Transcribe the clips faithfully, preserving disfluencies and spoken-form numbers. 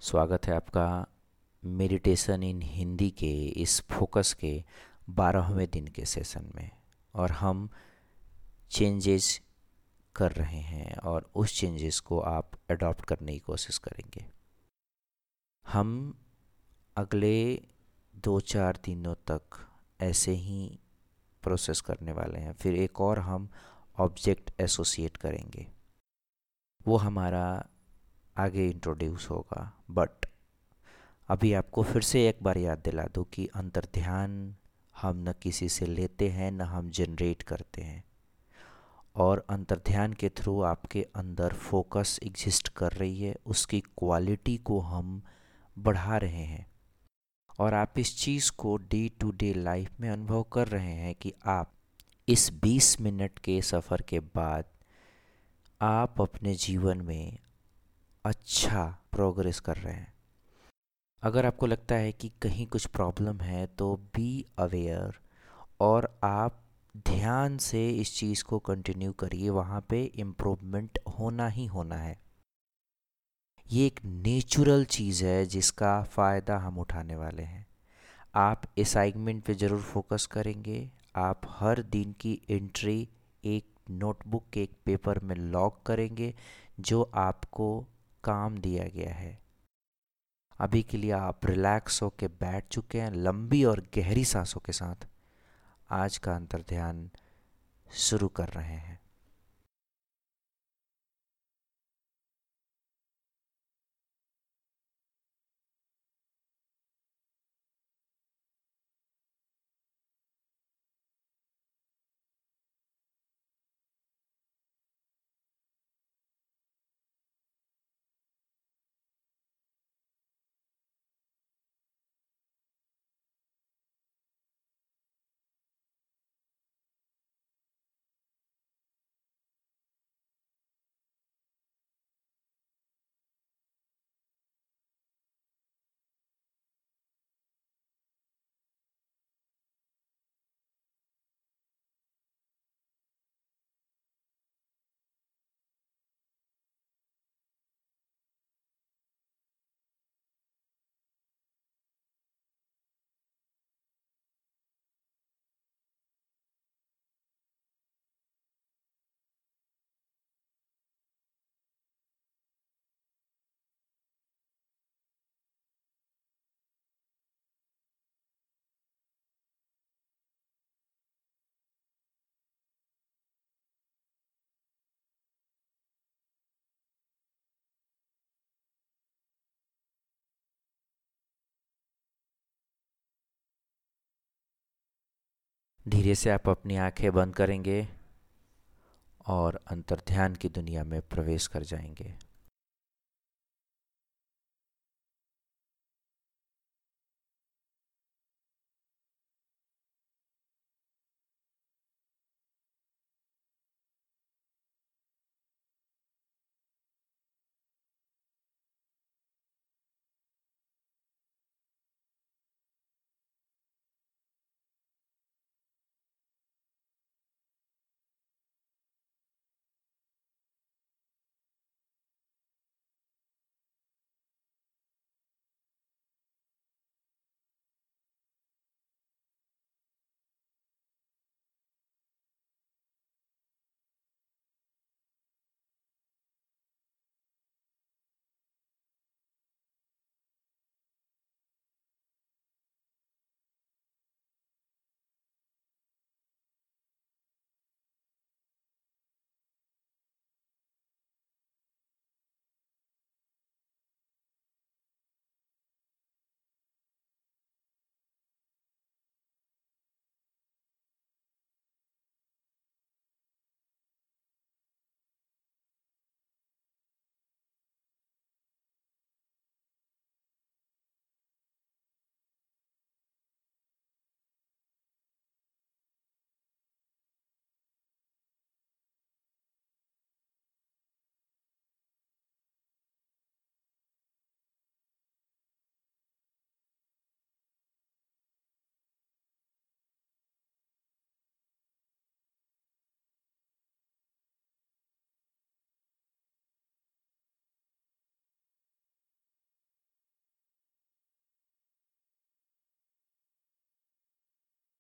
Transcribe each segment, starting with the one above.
स्वागत है आपका मेडिटेशन इन हिंदी के इस फोकस के बारहवें दिन के सेशन में। और हम चेंजेस कर रहे हैं और उस चेंजेस को आप अडॉप्ट करने की कोशिश करेंगे। हम अगले दो चार दिनों तक ऐसे ही प्रोसेस करने वाले हैं। फिर एक और हम ऑब्जेक्ट एसोसिएट करेंगे, वो हमारा आगे इंट्रोड्यूस होगा। बट अभी आपको फिर से एक बार याद दिला दूँ कि अंतर्ध्यान हम न किसी से लेते हैं न हम जनरेट करते हैं, और अंतर्ध्यान के थ्रू आपके अंदर फोकस एग्जिस्ट कर रही है, उसकी क्वालिटी को हम बढ़ा रहे हैं। और आप इस चीज़ को डे टू डे लाइफ में अनुभव कर रहे हैं कि आप इस बीस मिनट के सफ़र के बाद आप अपने जीवन में अच्छा प्रोग्रेस कर रहे हैं। अगर आपको लगता है कि कहीं कुछ प्रॉब्लम है तो बी अवेयर, और आप ध्यान से इस चीज़ को कंटिन्यू करिए। वहाँ पे इम्प्रूवमेंट होना ही होना है। ये एक नेचुरल चीज़ है जिसका फ़ायदा हम उठाने वाले हैं। आप असाइनमेंट पे ज़रूर फोकस करेंगे। आप हर दिन की एंट्री एक नोटबुक के एक पेपर में लॉग करेंगे जो आपको काम दिया गया है। अभी के लिए आप रिलैक्स होके बैठ चुके हैं। लंबी और गहरी सांसों के साथ आज का अंतर्ध्यान शुरू कर रहे हैं। धीरे से आप अपनी आंखें बंद करेंगे और अंतर्ध्यान की दुनिया में प्रवेश कर जाएंगे।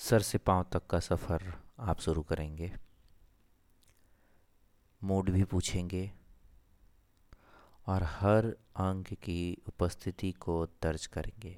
सर से पांव तक का सफ़र आप शुरू करेंगे। मूड भी पूछेंगे और हर अंग की उपस्थिति को दर्ज करेंगे।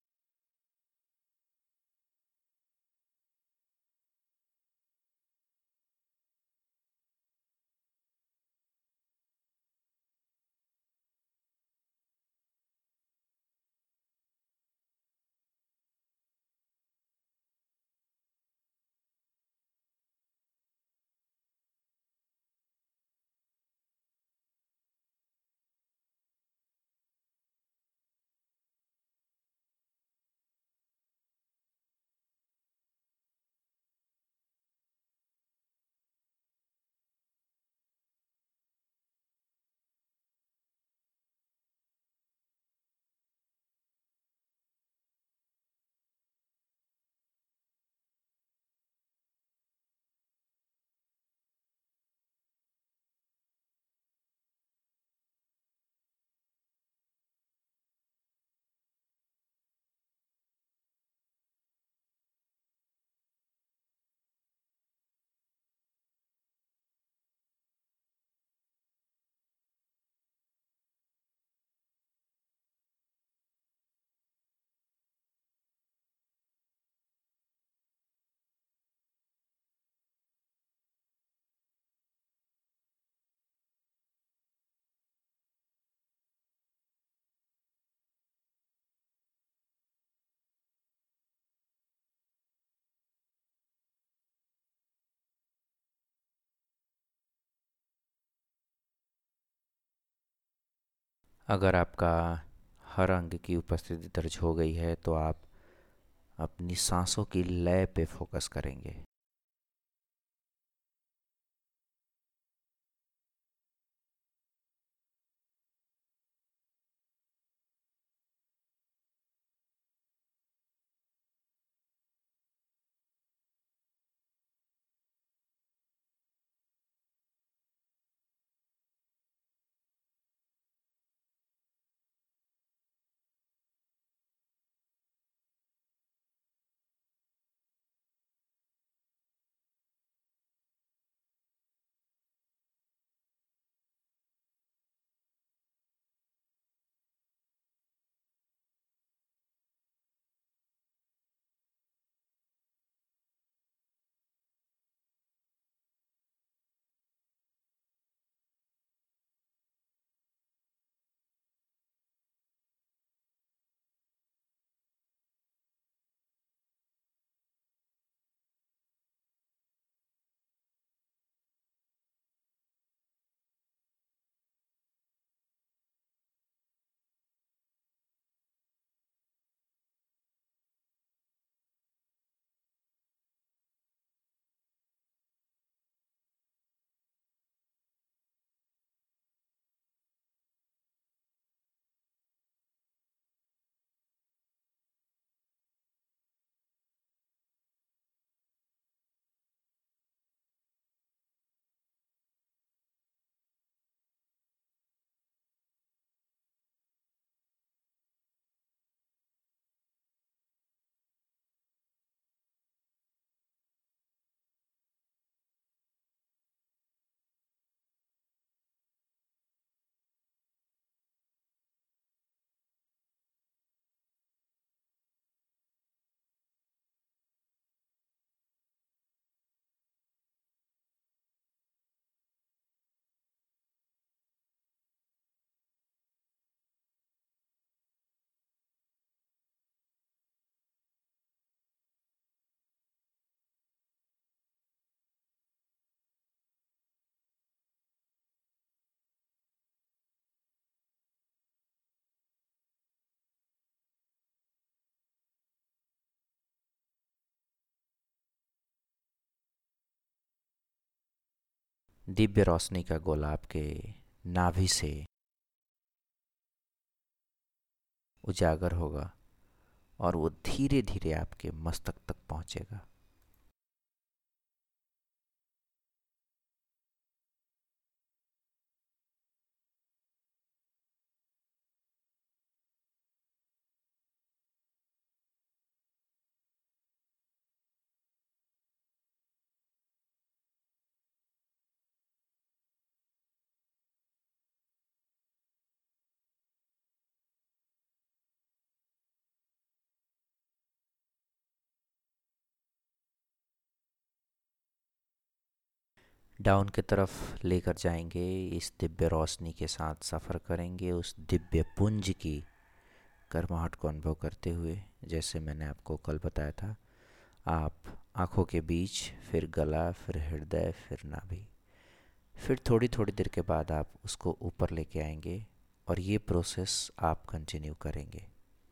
अगर आपका हर अंग की उपस्थिति दर्ज हो गई है तो आप अपनी सांसों की लय पे फोकस करेंगे। दिव्य रोशनी का गोला आपके नाभि से उजागर होगा और वो धीरे धीरे आपके मस्तक तक पहुंचेगा। डाउन की तरफ लेकर जाएंगे। इस दिव्य रोशनी के साथ सफ़र करेंगे उस दिव्य पुंज की गर्माहट को अनुभव करते हुए। जैसे मैंने आपको कल बताया था, आप आँखों के बीच, फिर गला, फिर हृदय, फिर नाभि, फिर थोड़ी थोड़ी देर के बाद आप उसको ऊपर लेके आएंगे और ये प्रोसेस आप कंटिन्यू करेंगे।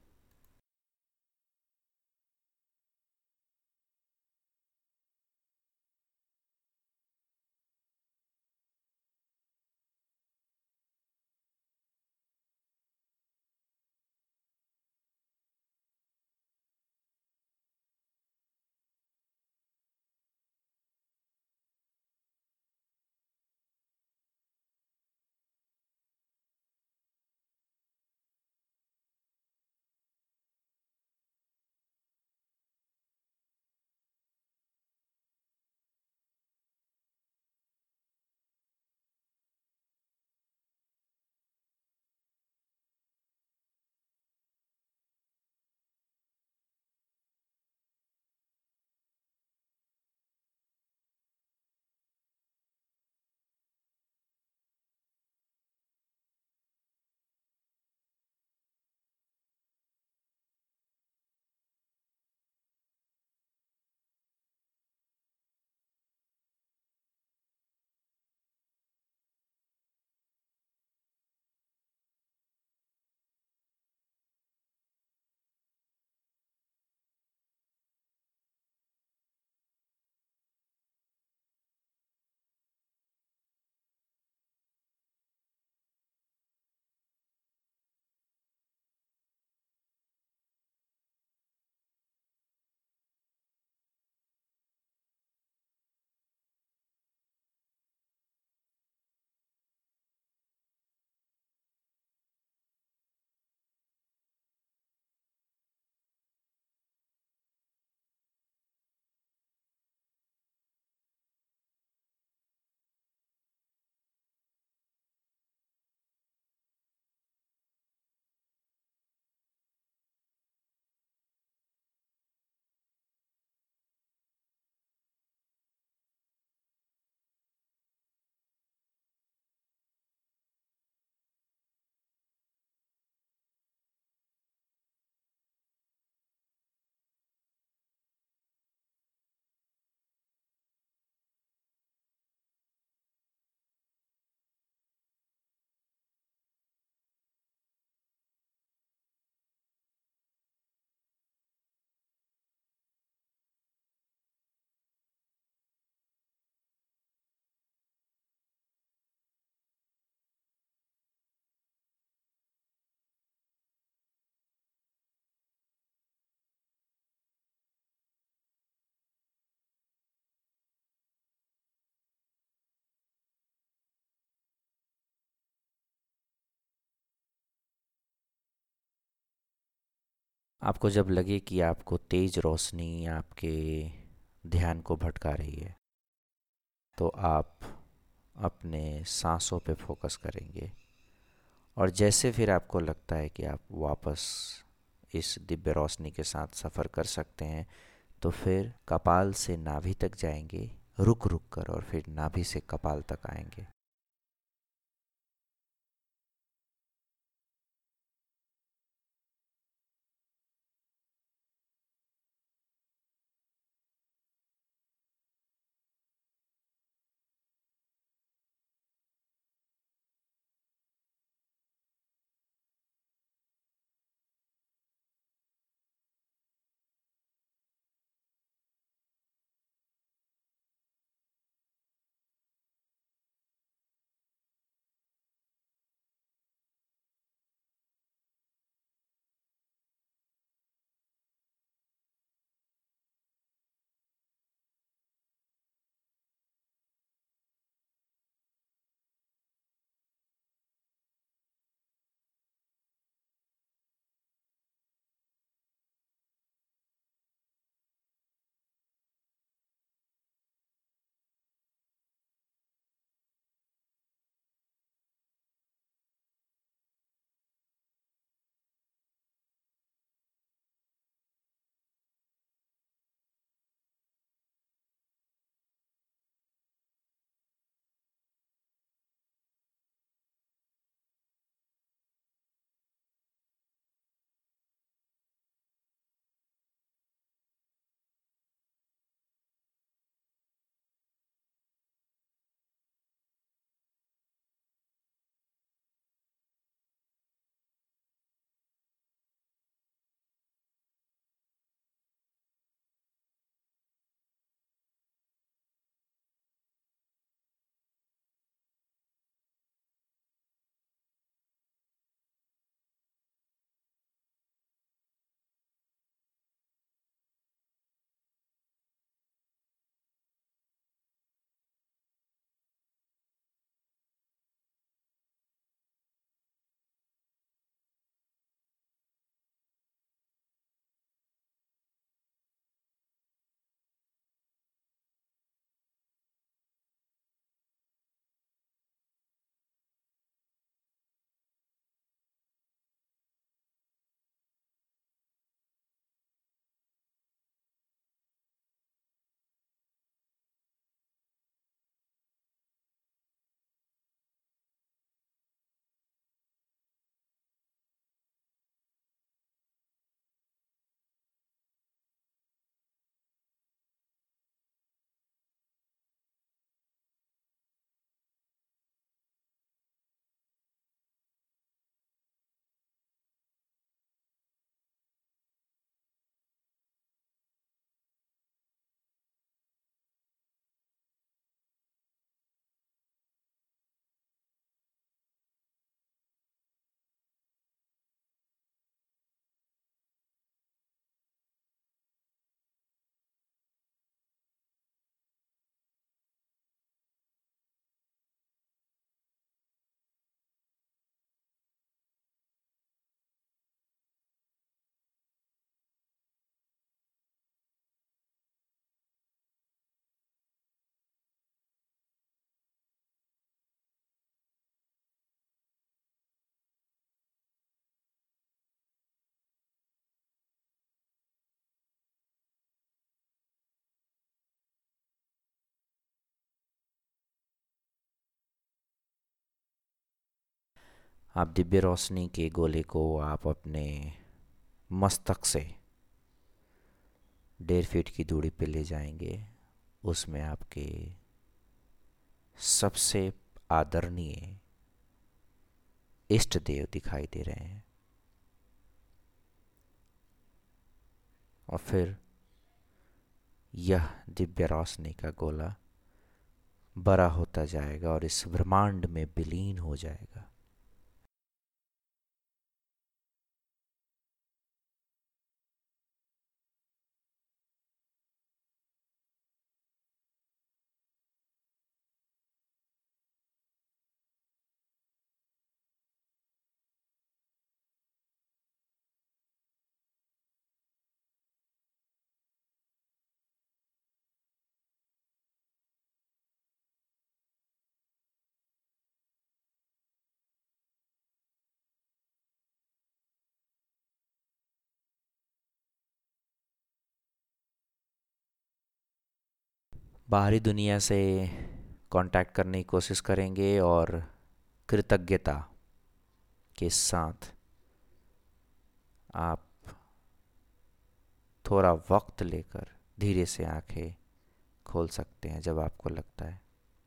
आपको जब लगे कि आपको तेज रोशनी आपके ध्यान को भटका रही है, तो आप अपने सांसों पे फोकस करेंगे। और जैसे फिर आपको लगता है कि आप वापस इस दिव्य रोशनी के साथ सफ़र कर सकते हैं, तो फिर कपाल से नाभि तक जाएंगे, रुक रुक कर, और फिर नाभि से कपाल तक आएंगे। आप दिव्य रोशनी के गोले को आप अपने मस्तक से डेढ़ फीट की दूरी पे ले जाएंगे। उसमें आपके सबसे आदरणीय इष्ट देव दिखाई दे रहे हैं। और फिर यह दिव्य रोशनी का गोला बड़ा होता जाएगा और इस ब्रह्मांड में विलीन हो जाएगा। बाहरी दुनिया से कांटेक्ट करने की कोशिश करेंगे और कृतज्ञता के साथ आप थोड़ा वक्त लेकर धीरे से आंखें खोल सकते हैं जब आपको लगता है।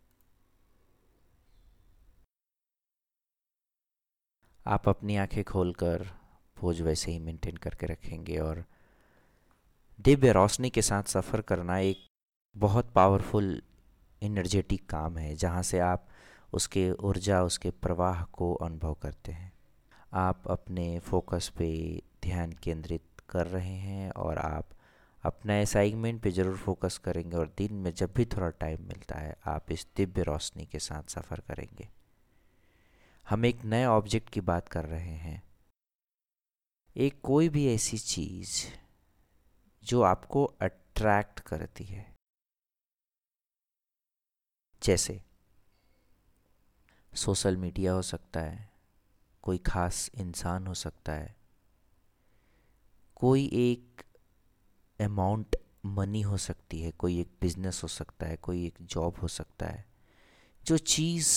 आप अपनी आंखें खोलकर पोज वैसे ही मेंटेन करके रखेंगे। और दिव्य रोशनी के साथ सफ़र करना एक बहुत पावरफुल एनर्जेटिक काम है, जहाँ से आप उसके ऊर्जा, उसके प्रवाह को अनुभव करते हैं। आप अपने फोकस पे ध्यान केंद्रित कर रहे हैं और आप अपना असाइनमेंट पे ज़रूर फोकस करेंगे। और दिन में जब भी थोड़ा टाइम मिलता है आप इस दिव्य रोशनी के साथ सफ़र करेंगे। हम एक नए ऑब्जेक्ट की बात कर रहे हैं। एक कोई भी ऐसी चीज़ जो आपको अट्रैक्ट करती है, जैसे सोशल मीडिया हो सकता है, कोई ख़ास इंसान हो सकता है, कोई एक अमाउंट मनी हो सकती है, कोई एक बिजनेस हो सकता है, कोई एक जॉब हो सकता है। जो चीज़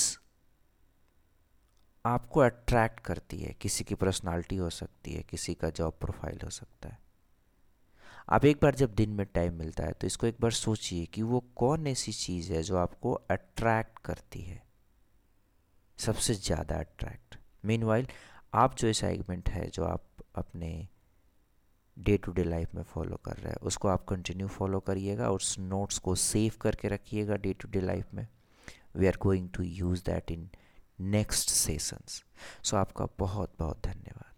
आपको अट्रैक्ट करती है, किसी की पर्सनालिटी हो सकती है, किसी का जॉब प्रोफाइल हो सकता है। आप एक बार जब दिन में टाइम मिलता है तो इसको एक बार सोचिए कि वो कौन ऐसी चीज़ है जो आपको अट्रैक्ट करती है, सबसे ज़्यादा अट्रैक्ट। मीनवाइल आप जो असाइनमेंट है जो आप अपने डे टू डे लाइफ में फॉलो कर रहे हैं उसको आप कंटिन्यू फॉलो करिएगा और उस नोट्स को सेव करके रखिएगा डे टू डे लाइफ में। We are going to use that in next sessions. So आपका बहुत बहुत धन्यवाद।